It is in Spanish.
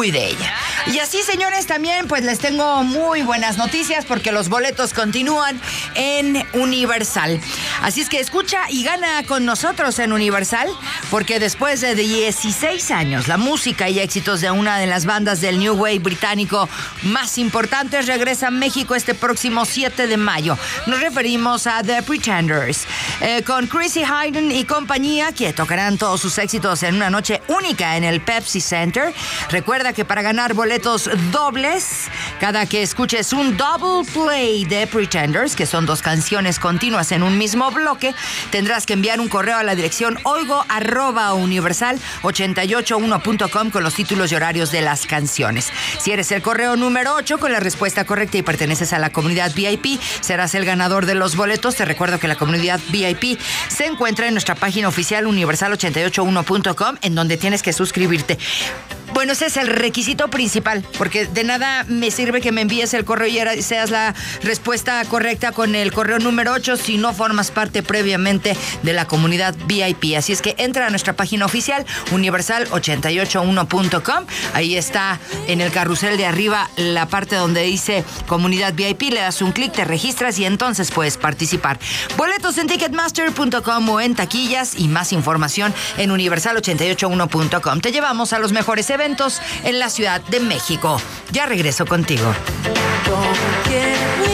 muy de ella. Y así, señores, también pues les tengo muy buenas noticias porque los boletos continúan en Universal. Así es que escucha y gana con nosotros en Universal, porque después de 16 años, la música y éxitos de una de las bandas del New Wave británico más importantes regresa a México este próximo 7 de mayo. Nos referimos a The Pretenders, con Chrissy Hynde y compañía, que tocarán todos sus éxitos en una noche única en el Pepsi Center. Recuerda que para ganar boletos dobles, cada que escuches un double play de Pretenders, que son 2 canciones continuas en un mismo bloque, tendrás que enviar un correo a la dirección oigo@universal881.com con los títulos y horarios de las canciones. Si eres el correo número 8 con la respuesta correcta y perteneces a la comunidad VIP, serás el ganador de los boletos. Te recuerdo que la comunidad VIP se encuentra en nuestra página oficial universal881.com, en donde tienes que suscribirte. Bueno, ese es el requisito principal, porque de nada me sirve que me envíes el correo y seas la respuesta correcta con el correo número 8 si no formas parte previamente de la comunidad VIP. Así es que entra a nuestra página oficial, universal881.com. Ahí está en el carrusel de arriba la parte donde dice comunidad VIP. Le das un clic, te registras y entonces puedes participar. Boletos en ticketmaster.com o en taquillas, y más información en universal881.com. Te llevamos a los mejores eventos en la Ciudad de México. Ya regreso contigo.